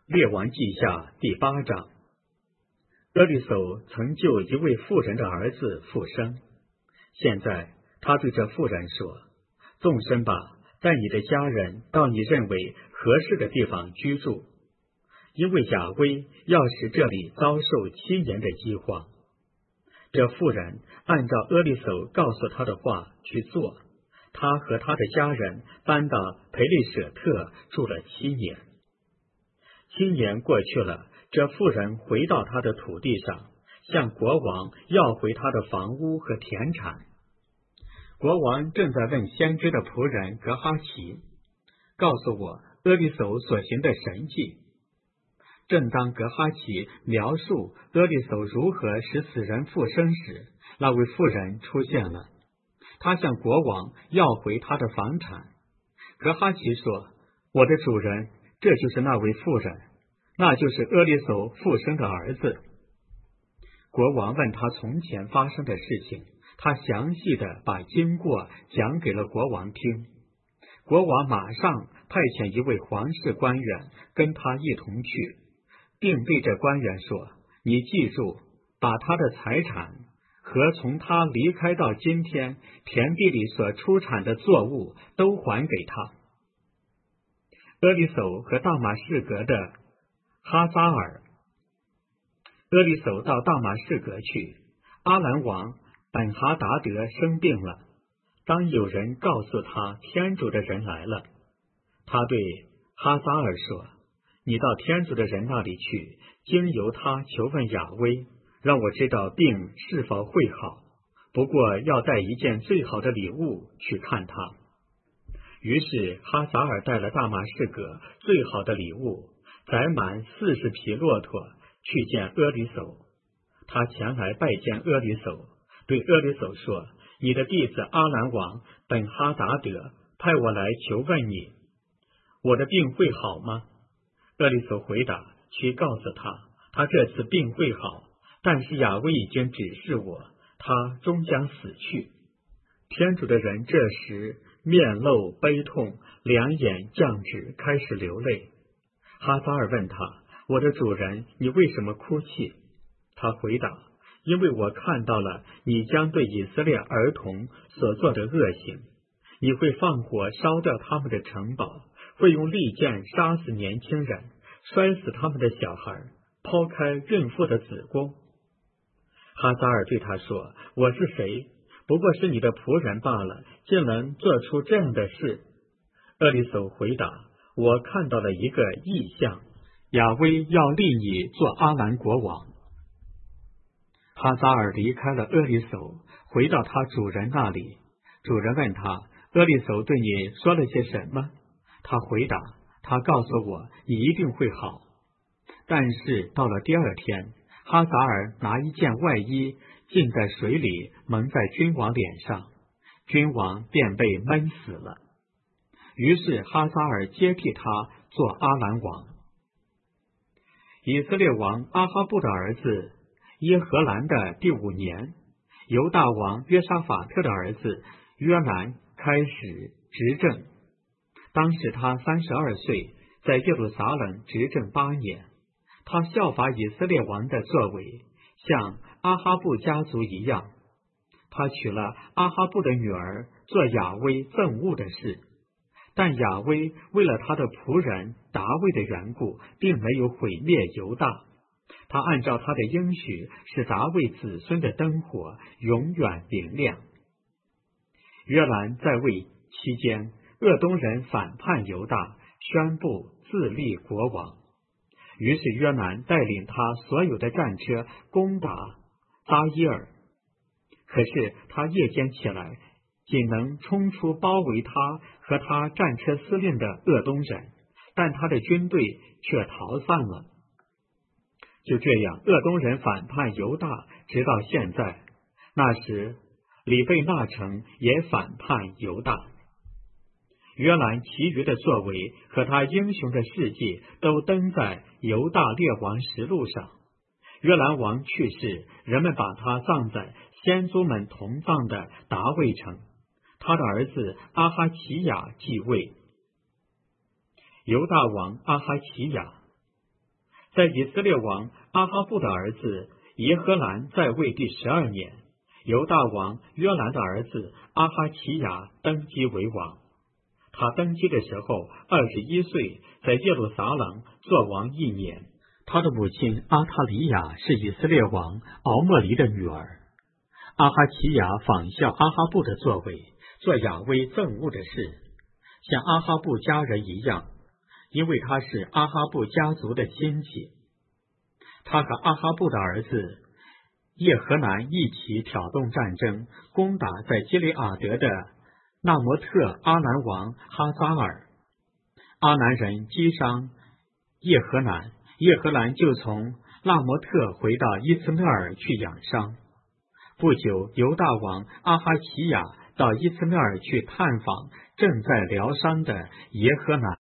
列王记下第8章。俄利叟曾救一位妇人的儿子复生，现在他对这妇人说：纵身吧，带你的家人到你认为合适的地方居住，因为亚威要使这里遭受7年的饥荒。这妇人按照俄利叟告诉他的话去做，他和他的家人搬到培利舍特住了7年。7年过去了，这妇人回到他的土地上，向国王要回他的房屋和田产。国王正在问先知的仆人格哈奇，告诉我俄利叟所行的神迹。正当格哈奇描述俄利叟如何使死人复生时，那位妇人出现了，他向国王要回他的房产。格哈奇说：我的主人，这就是那位妇人，那就是俄利叟复生的儿子。国王问他从前发生的事情，他详细的把经过讲给了国王听。国王马上派遣一位皇室官员跟他一同去，并对这官员说：你记住，把他的财产和从他离开到今天田地里所出产的作物都还给他。俄利叟和大马士革的哈撒尔。俄利叟到大马士革去，阿兰王本哈达德生病了。当有人告诉他天主的人来了，他对哈撒尔说：你到天主的人那里去，经由他求问亚威，让我知道病是否会好，不过要带一件最好的礼物去看他。于是哈撒尔带了大马士革最好的礼物，载满40匹骆驼去见俄利叟。他前来拜见俄利叟，对俄利叟说：你的弟子阿兰王本哈达德派我来求问你，我的病会好吗？俄利叟回答：去告诉他，他这次病会好，但是亚威已经指示我，他终将死去。天主的人这时面露悲痛，两眼降直，开始流泪。哈撒尔问他：我的主人，你为什么哭泣？他回答：因为我看到了你将对以色列儿童所做的恶行，你会放火烧掉他们的城堡，会用利剑杀死年轻人，摔死他们的小孩，抛开孕妇的子宫。哈撒尔对他说：我是谁？不过是你的仆人罢了，竟能做出这样的事。俄利叟回答：我看到了一个异象，亚威要立你做阿兰国王。哈撒尔离开了俄利叟，回到他主人那里。主人问他：俄利叟对你说了些什么？他回答：他告诉我你一定会好。但是到了第2天，哈撒尔拿一件外衣浸在水里，蒙在君王脸上，君王便被闷死了。于是哈撒尔接替他做阿兰王。以色列王阿哈布的儿子耶和兰的第5年，犹大王约沙法特的儿子约兰开始执政。当时他32岁，在耶路撒冷执政8年。他效法以色列王的作为，像阿哈布家族一样。他娶了阿哈布的女儿，做亚威憎恶的事。但亚威为了他的仆人达味的缘故，并没有毁灭犹大。他按照他的应许，使达味子孙的灯火永远明亮。约兰在位期间，鄂东人反叛犹大，宣布自立国王。于是约兰带领他所有的战车攻打扎伊尔，可是他夜间起来，仅能冲出包围他和他战车司令的鄂东人，但他的军队却逃散了。就这样，鄂东人反叛犹大，直到现在。那时里贝纳城也反叛犹大。约兰其余的作为和他英雄的事迹都登在犹大列王实录上。约兰王去世，人们把他葬在先祖们同葬的达味城。他的儿子阿哈齐亚继位。犹大王阿哈齐亚在以色列王阿哈布的儿子耶和兰在位第12年，犹大王约兰的儿子阿哈奇亚登基为王。他登基的时候21岁，在耶路撒冷作王1年。他的母亲阿塔里亚是以色列王敖莫黎的女儿。阿哈奇亚仿效阿哈布的作为，做亚威憎恶的事，像阿哈布家人一样，因为他是阿哈布家族的亲戚。他和阿哈布的儿子叶和南一起挑动战争，攻打在基利阿德的纳摩特阿南王哈扎尔。阿南人击伤叶和南，叶和兰就从纳摩特回到伊斯麦尔去养伤。不久，犹大王阿哈奇亚到伊斯麦尔去探访正在疗伤的耶和南。